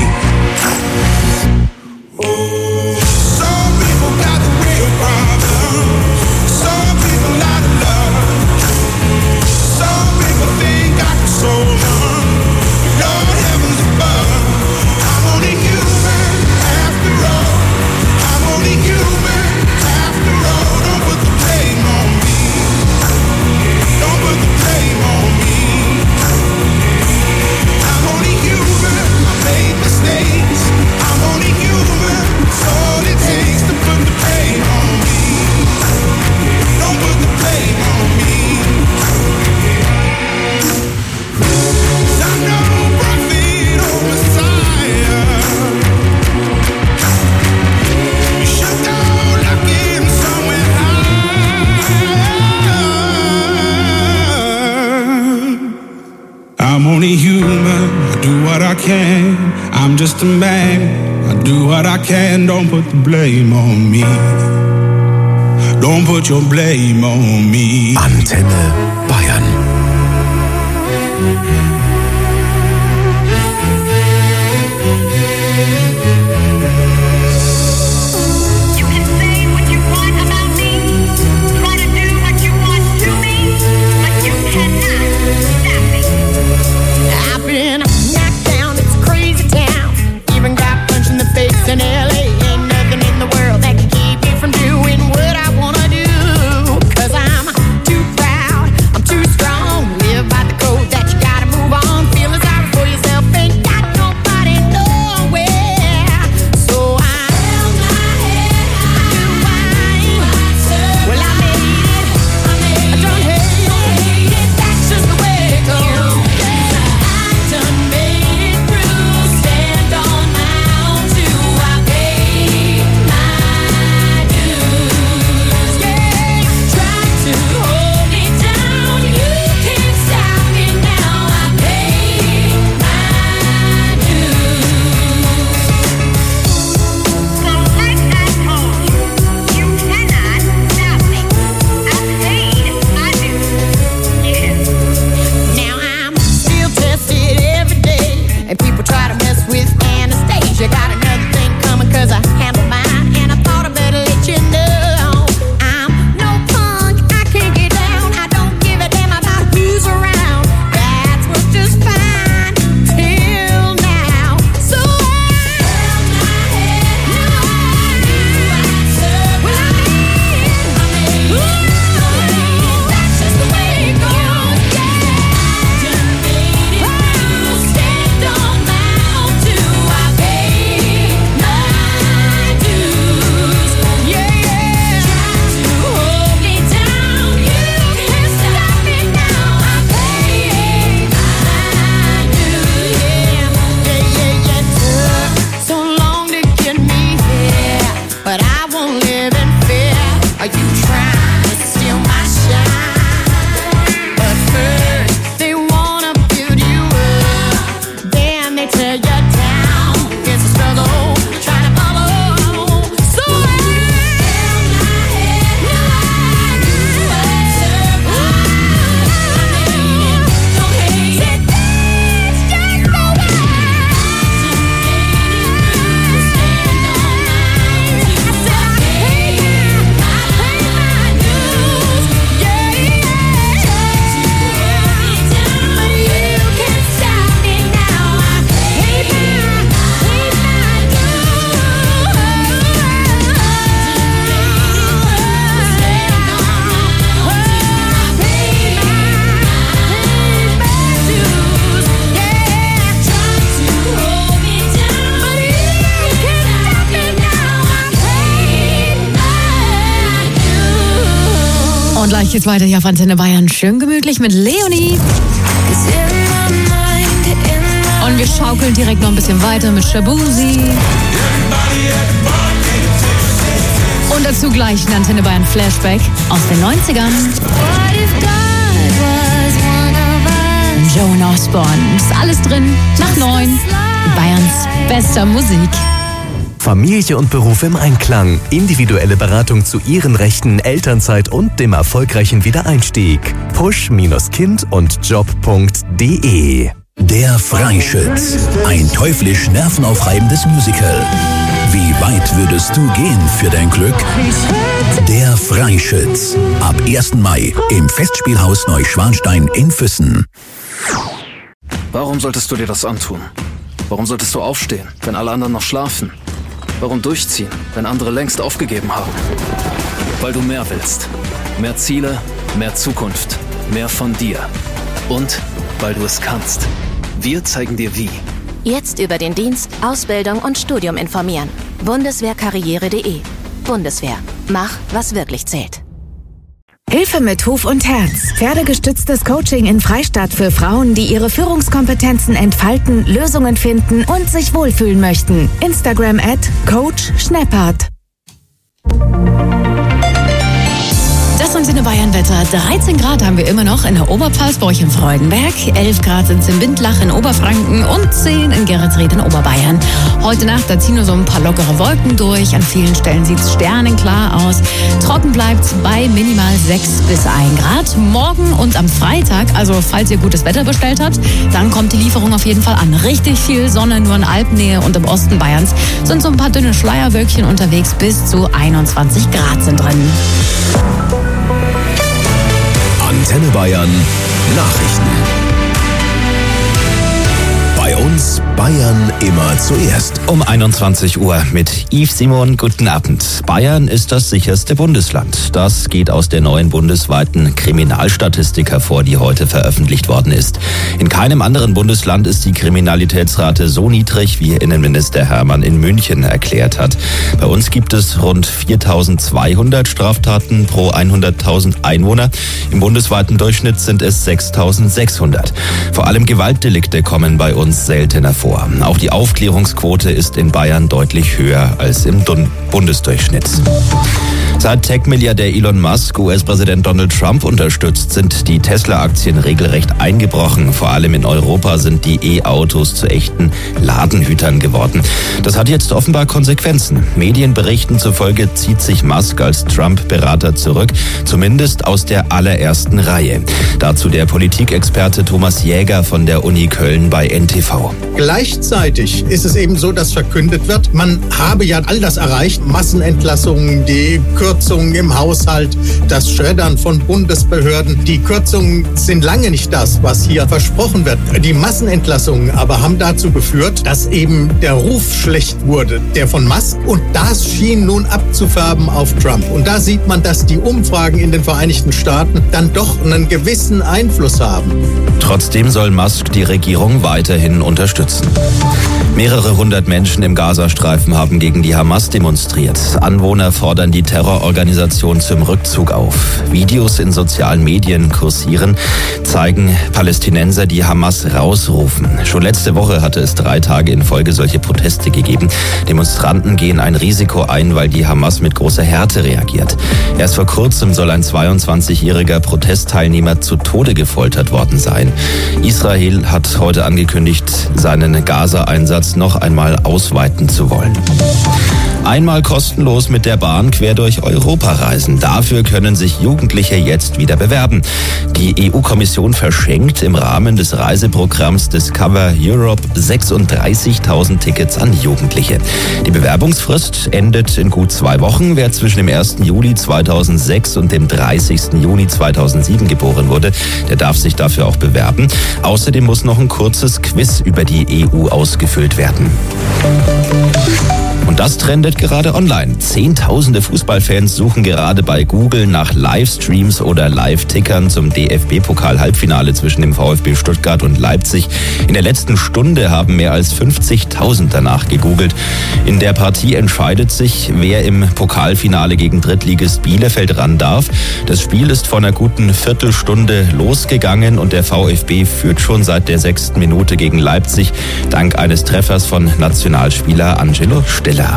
Some people got the real problems. Some people out of love. Some people think I can solve them. Lord heavens above. I'm only human after all. I'm only human after all. Don't put the blame on me. Don't put the blame on me. I'm only human. I made mistakes. I'm only human. It's all it takes to put the blame on me. Don't put the blame on me. 'Cause I'm no prophet or Messiah. You should go looking somewhere high. I'm only human, I do what I can. I'm just a man, I do what I can. Don't put the blame on me. Don't put your blame on me. Antenne Bayern. I've been knocked down, it's a crazy town. Even got punched in the face in L A. Ain't nothing in the world that can keep me from doing what I wanna do. 'Cause I'm too proud, I'm too strong. Und gleich geht's weiter hier auf Antenne Bayern. Schön gemütlich mit Leonie. Und wir schaukeln direkt noch ein bisschen weiter mit Shabuzi. Und dazu gleich ein Antenne Bayern Flashback aus den neunzigern. Joan Osborne. Ist alles drin. Nach neun. Bayerns bester Musik. Familie und Beruf im Einklang. Individuelle Beratung zu Ihren Rechten, Elternzeit und dem erfolgreichen Wiedereinstieg. push-kind und job punkt de. Der Freischütz. Ein teuflisch nervenaufreibendes Musical. Wie weit würdest du gehen für dein Glück? Der Freischütz. Ab ersten Mai im Festspielhaus Neuschwanstein in Füssen. Warum solltest du dir das antun? Warum solltest du aufstehen, wenn alle anderen noch schlafen? Warum durchziehen, wenn andere längst aufgegeben haben? Weil du mehr willst. Mehr Ziele, mehr Zukunft, mehr von dir. Und weil du es kannst. Wir zeigen dir wie. Jetzt über den Dienst, Ausbildung und Studium informieren. Bundeswehrkarriere punkt de. Bundeswehr. Mach, was wirklich zählt. Hilfe mit Huf und Herz. Pferdegestütztes Coaching in Freistadt für Frauen, die ihre Führungskompetenzen entfalten, Lösungen finden und sich wohlfühlen möchten. Instagram at Coach Schneppert. Das Antenne Bayern Wetter. dreizehn Grad haben wir immer noch in der Oberpfalz, bei euch in Freudenberg. elf Grad sind es in Bindlach in Oberfranken und zehn in Geretsried in Oberbayern. Heute Nacht, da ziehen nur so ein paar lockere Wolken durch. An vielen Stellen sieht es sternenklar aus. Trocken bleibt es bei minimal sechs bis ein Grad. Morgen und am Freitag, also falls ihr gutes Wetter bestellt habt, dann kommt die Lieferung auf jeden Fall an. Richtig viel Sonne, nur in Alpennähe und im Osten Bayerns sind so ein paar dünne Schleierwölkchen unterwegs. Bis zu einundzwanzig Grad sind drin. Antenne Bayern Nachrichten. Bei uns Bayern immer zuerst. Um einundzwanzig Uhr mit Yves Simon. Guten Abend. Bayern ist das sicherste Bundesland. Das geht aus der neuen bundesweiten Kriminalstatistik hervor, die heute veröffentlicht worden ist. In keinem anderen Bundesland ist die Kriminalitätsrate so niedrig, wie Innenminister Hermann in München erklärt hat. Bei uns gibt es rund viertausendzweihundert Straftaten pro hunderttausend Einwohner. Im bundesweiten Durchschnitt sind es sechstausendsechshundert. Vor allem Gewaltdelikte kommen bei uns seltener vor. Auch die Aufklärungsquote ist in Bayern deutlich höher als im Bundesdurchschnitt. Seit Tech-Milliardär Elon Musk U S-Präsident Donald Trump unterstützt, sind die Tesla-Aktien regelrecht eingebrochen. Vor allem in Europa sind die E-Autos zu echten Ladenhütern geworden. Das hat jetzt offenbar Konsequenzen. Medienberichten zufolge zieht sich Musk als Trump-Berater zurück, zumindest aus der allerersten Reihe. Dazu der Politikexperte Thomas Jäger von der Uni Köln bei N T V. Gleichzeitig ist es eben so, dass verkündet wird, man habe ja all das erreicht, Massenentlassungen, die Kürzungen im Haushalt, das Schreddern von Bundesbehörden. Die Kürzungen sind lange nicht das, was hier versprochen wird. Die Massenentlassungen aber haben dazu geführt, dass eben der Ruf schlecht wurde, der von Musk. Und das schien nun abzufärben auf Trump. Und da sieht man, dass die Umfragen in den Vereinigten Staaten dann doch einen gewissen Einfluss haben. Trotzdem soll Musk die Regierung weiterhin unterstützen. Mehrere hundert Menschen im Gazastreifen haben gegen die Hamas demonstriert. Anwohner fordern die Terrororganisation zum Rückzug auf. Videos in sozialen Medien kursieren, zeigen Palästinenser, die Hamas rausrufen. Schon letzte Woche hatte es drei Tage in Folge solche Proteste gegeben. Demonstranten gehen ein Risiko ein, weil die Hamas mit großer Härte reagiert. Erst vor kurzem soll ein zweiundzwanzigjähriger Protestteilnehmer zu Tode gefoltert worden sein. Israel hat heute angekündigt, seinen Gaza-Einsatz noch einmal ausweiten zu wollen. Einmal kostenlos mit der Bahn quer durch Europa reisen. Dafür können sich Jugendliche jetzt wieder bewerben. Die E U-Kommission verschenkt im Rahmen des Reiseprogramms Discover Europe sechsunddreißigtausend Tickets an Jugendliche. Die Bewerbungsfrist endet in gut zwei Wochen. Wer zwischen dem ersten Juli zweitausendsechs und dem dreißigsten Juni zweitausendsieben geboren wurde, der darf sich dafür auch bewerben. Außerdem muss noch ein kurzes Quiz über die E U ausgefüllt werden. Und das trendet gerade online. Zehntausende Fußballfans suchen gerade bei Google nach Livestreams oder Live-Tickern zum D F B-Pokal-Halbfinale zwischen dem VfB Stuttgart und Leipzig. In der letzten Stunde haben mehr als fünfzigtausend danach gegoogelt. In der Partie entscheidet sich, wer im Pokalfinale gegen Drittligist Bielefeld ran darf. Das Spiel ist vor einer guten Viertelstunde losgegangen und der VfB führt schon seit der sechsten Minute gegen Leipzig dank eines Treffers von Nationalspieler Angelo Stiller.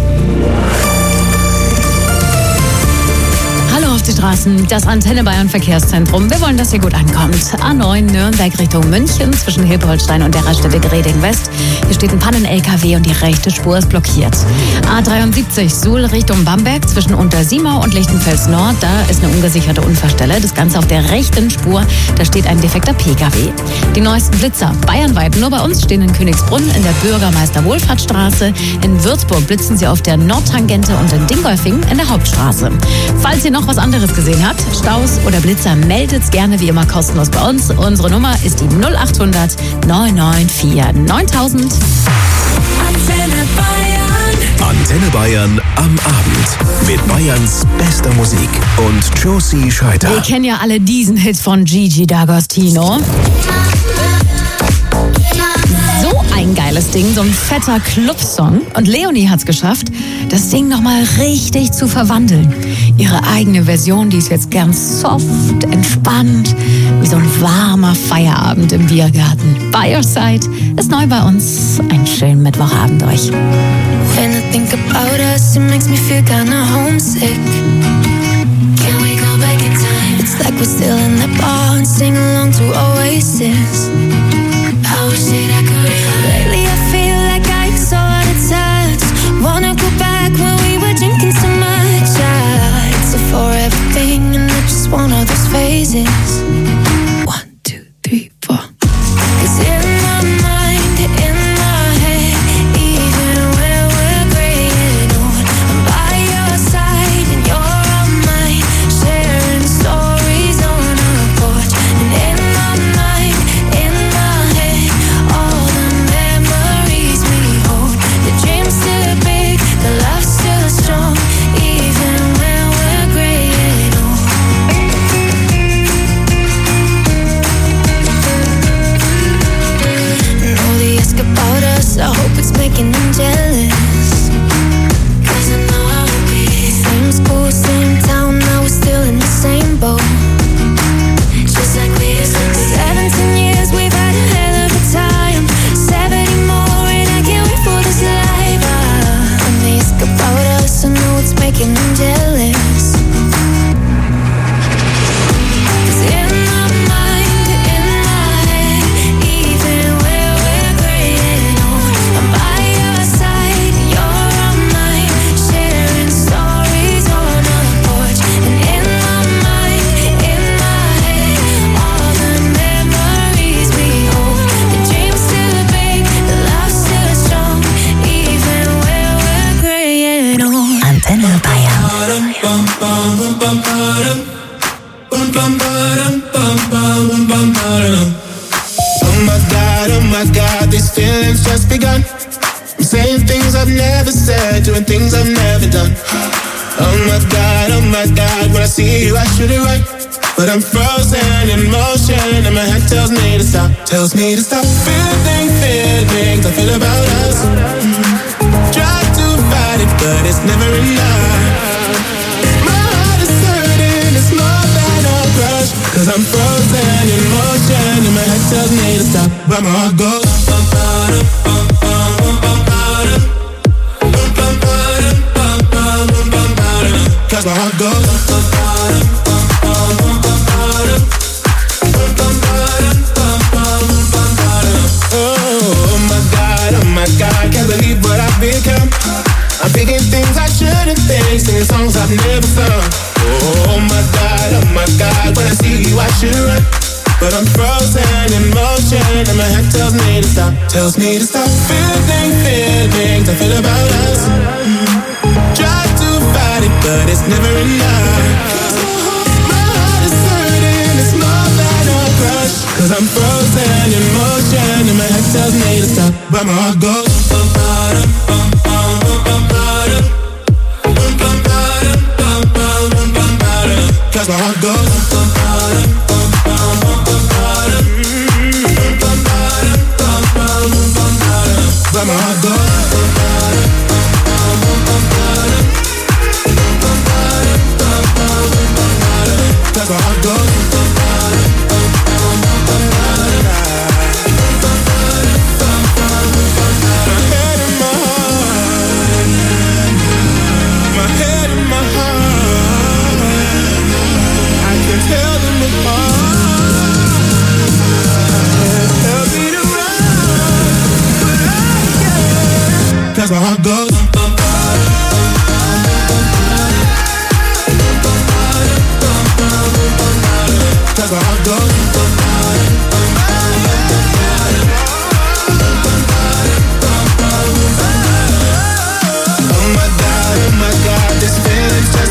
Hallo auf die Straßen, das Antenne Bayern Verkehrszentrum. Wir wollen, dass ihr gut ankommt. A neun Nürnberg Richtung München zwischen Hilpoltstein und der Raststätte Greding West. Hier steht ein Pannen-L K W und die rechte Spur ist blockiert. A dreiundsiebzig Suhl Richtung Bamberg zwischen Untersimau und Lichtenfels Nord. Da ist eine ungesicherte Unfallstelle. Das Ganze auf der rechten Spur. Da steht ein defekter P K W. Die neuesten Blitzer bayernweit. Nur bei uns stehen in Königsbrunn in der Bürgermeister-Wohlfahrtsstraße. In Würzburg blitzen sie auf der Nordtangente und in Dingolfing in der Hauptstraße. Falls ihr noch was anderes gesehen habt, Staus oder Blitzer, meldet's gerne wie immer kostenlos bei uns. Unsere Nummer ist die null acht hundert neun neun vier neuntausend. Antenne Bayern. Antenne Bayern am Abend mit Bayerns bester Musik und Josie Scheiter. Wir kennen ja alle diesen Hit von Gigi D'Agostino. So ein geiles Ding, so ein fetter Clubsong. Und Leonie hat's geschafft, das Ding nochmal richtig zu verwandeln. Ihre eigene Version, die ist jetzt ganz soft, entspannt, wie so ein warmer Feierabend im Biergarten. By Your Side ist neu bei uns. Einen schönen Mittwochabend euch. When I think about us, it makes me feel kinda homesick. Can we go back in time? It's like we're still in the bar and sing along to Oasis. I wish that I could. Lately I feel like I'm so out of touch. Wanna go back when we were drinking so much. I, it's a forever thing and I just want all those phases. One, two, three, four. 'Cause in my mind, in my head, even when we're graying old, I'm by your side and you're on mine, sharing stories on our porch. And in my mind, in my head, all the memories we hold. The dream's still big, the love's still strong, even when we're graying old. And all they ask about us, I hope it's making them jealous. 'Cause I know I will be. Same school, same town, now we're still in the same boat. Just like we used to be. Seventeen years, we've had a hell of a time. Seventy more, and I can't wait for this life. Ah, when they ask about us, I know it's making them jealous. 'Cause in my mind, in my head, even when we're graying old, I'm by your side, you're on mine, sharing stories on our porch. And in my mind, in my head, all the memories we hold. The dream's still big, the love's still strong, even when we're graying old. Antenne Bayern. Oh my God, oh my God, these feelings just begun. I'm saying things I've never said, doing things I've never done. Oh my God, oh my God, when I see you I should it right, but I'm frozen in motion and my head tells me to stop, tells me to stop. Feeling feelings I feel about us. Try to fight it, but it's never enough. My heart is hurting, it's more than a crush. 'Cause I'm frozen in motion and my head tells me to stop, but my heart goes. Cause my heart goes. Oh my God, oh my God, can't believe what I've become. I'm thinking things I shouldn't think, singing songs I've never sung. Oh my God, oh my God, when I see you I should run, but I'm frozen in motion and my head tells me to stop, tells me to stop. Feeling feelings I feel about us. Try to fight it, but it's never enough. My heart is hurting, it's more than a crush. 'Cause I'm frozen in motion and my head tells me to stop, but my heart goes. That's my heart goes. Where my heart goes. That's my heart goes. My head and my heart. My head and my heart. I can tell them apart. Tell me to run, but I can't. That's my heart goes. That's my heart goes.